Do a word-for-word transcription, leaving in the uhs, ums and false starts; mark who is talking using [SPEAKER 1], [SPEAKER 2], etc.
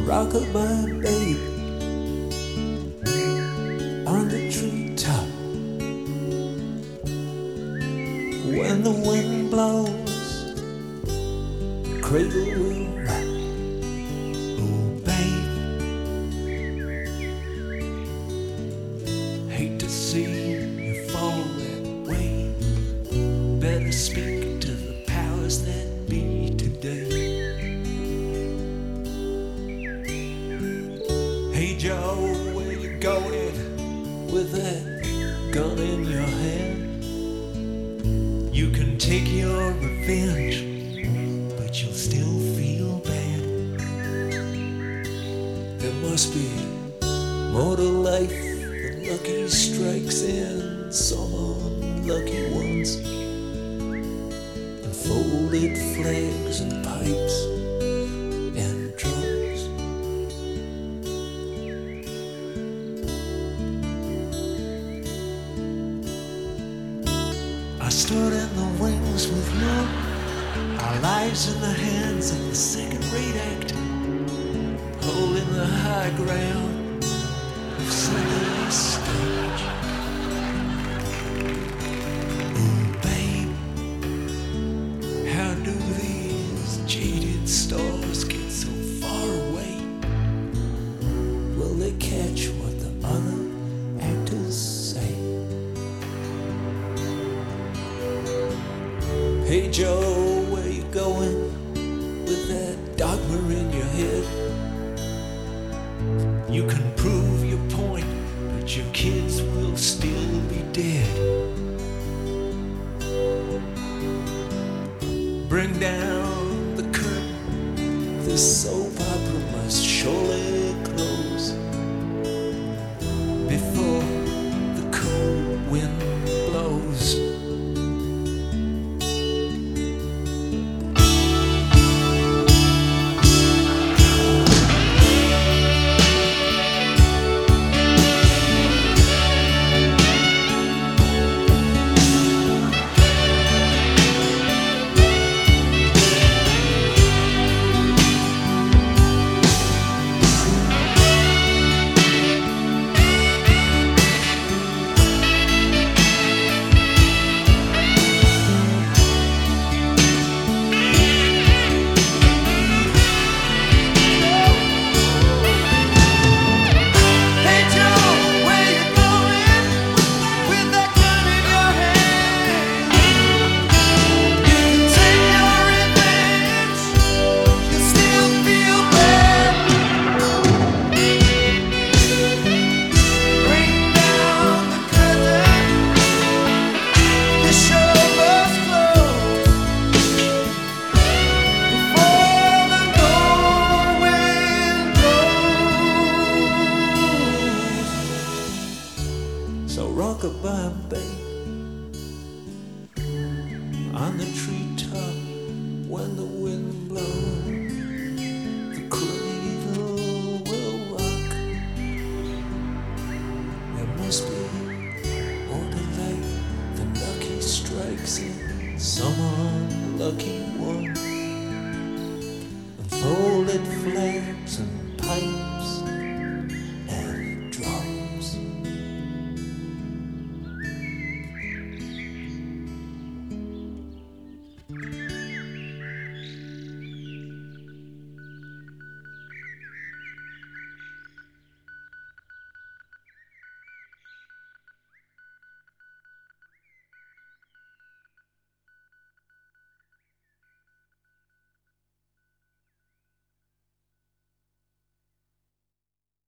[SPEAKER 1] rockabye babe on the treetop. When the wind blows, the cradle will rock. Oh babe, hate to see you fall that way. Better speak to the powers that be today. Hey Joe, where you going with that gun in your hand? You can take your revenge, but you'll still feel bad. There must be more to life than lucky strikes and some unlucky ones, and folded flags and pipes and drums. I stood in the wings with love, our lives in the hands of the second-rate actor, holding the high ground of Sunday's stage. Oh babe, how do these jaded stars get so far away? Will they catch what the other actors say? Hey Joe, where you going with that dogma in your head? You can prove your point, but your kids will still be dead. Bring down the curtain, this soap opera must surely close before the cool wind blows. So rockabye babe on the treetop. When the wind blows, the cradle will rock. There must be more to life than lucky strikes and some unlucky ones.